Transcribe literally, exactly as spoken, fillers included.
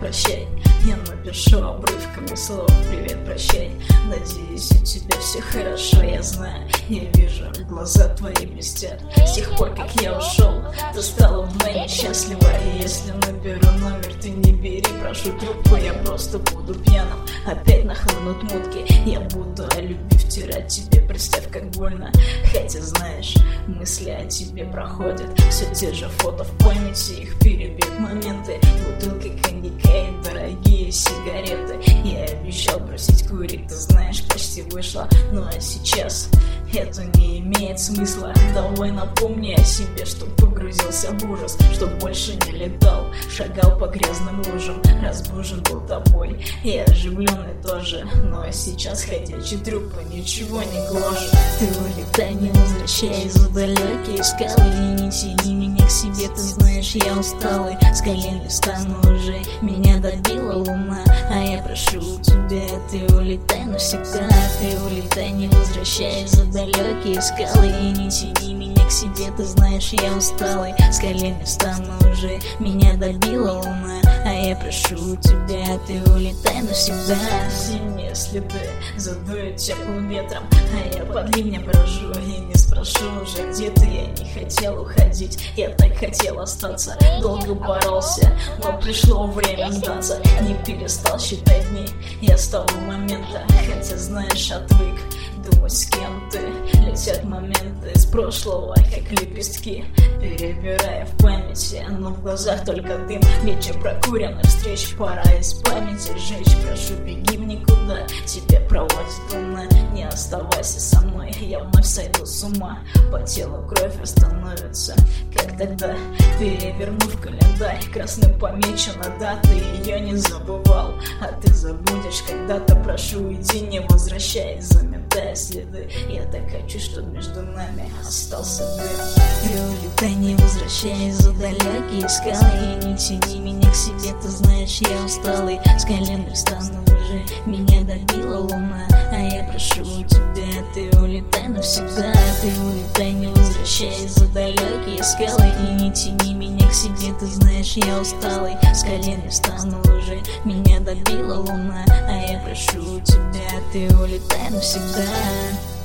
прощай. Я напишу обрывками слов привет, прощай. Надеюсь, у тебя все хорошо, я знаю. Я вижу, глаза твои блестят. С тех пор, как я ушел, ты стала вдвойне счастлива. И если наберу номер, ты не бери, прошу трубку. Я просто буду пьяным, опять нахлынут мутки. Я буду о любви втирать тебе, представь, как больно. Хотя знаешь, мысли о тебе проходят. Все те же фото в памяти, их перебьют моменты. Бутылки коньяка и дорогие сигареты. Я обещал бросить курить, ты знаешь, почти вышло. Ну а сейчас это не имеет смысла. Давай напомни о себе, что погрузился в ужас, что больше не летал, шагал по грязным лужам, разбужен был тобой. Я оживленный тоже, но сейчас ходячий трюк ничего не гложет. Ты улетай, не возвращаясь за далекие скалы. И не тяни меня к себе, ты знаешь, я усталый. С колен стану уже, меня добила луна. А я прошу тебя, ты улетай навсегда. Ты улетай, не возвращаясь за далекие скалы. И не тяни меня к себе, ты знаешь, я усталый. С колен стану уже, меня добила луна. А я прошу тебя, ты улетай навсегда. Зимние следы задуют теплым ветром, а я под ливнем брожу и не спрошу уже, где ты. Я не хотел уходить, я так хотел остаться. Долго боролся, но пришло время сдаться. Не перестал считать дни, я с того момента, хотя знаешь, отвык думать, с кем ты. Летят моменты из прошлого, как лепестки, перебирая в памяти, но в глазах только дым. Вечер прокуренных встреч, пора из памяти сжечь. Прошу, беги в никуда, тебя проводит луна. Не оставайся со мной, я вновь сойду с ума. По телу кровь остановится, как тогда. Перевернув календарь, красным помечена дата, ее не забывал. А ты забудешь когда-то, прошу, уйди, не возвращай, заметая следы. Я так хочу, чтобы между нами остался дым. Ты улетай, не возвращаясь за далекие скалы. И не тяни меня к себе, ты знаешь, я усталый. С колен встану уже, меня добила луна. А я прошу тебя, ты улетай навсегда. Ты улетай, не возвращаясь за далекие скалы. И не тяни меня к себе, ты знаешь, я усталый. С колен встану уже, меня добила луна. А я прошу тебя, ты улетай навсегда.